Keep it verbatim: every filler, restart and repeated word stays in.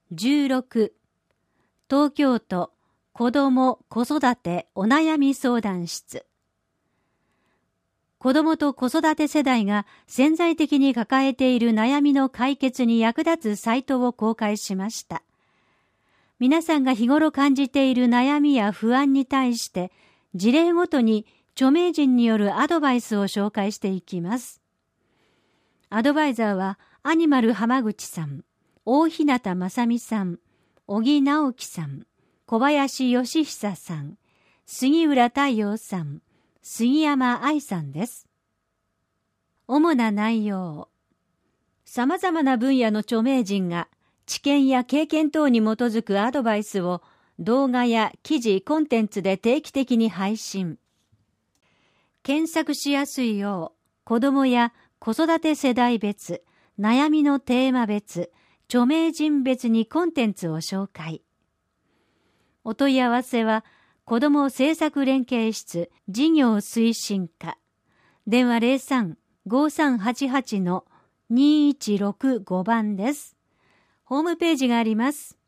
じゅうろく、東京都子ども子育てお悩み相談室。子どもと子育て世代が潜在的に抱えている悩みの解決に役立つサイトを公開しました。皆さんが日頃感じている悩みや不安に対して事例ごとに著名人によるアドバイスを紹介していきます。アドバイザーはアニマル浜口さん、大日向正美さん、小木直樹さん、小林義久さん、杉浦太陽さん、杉山愛さんです。主な内容。さまざまな分野の著名人が知見や経験等に基づくアドバイスを動画や記事、コンテンツで定期的に配信。検索しやすいよう、子どもや子育て世代別、悩みのテーマ別、著名人別にコンテンツを紹介。お問い合わせは、子ども政策連携室事業推進課。電話 ゼロさん ごさんはちはち にいちろくご 番です。ホームページがあります。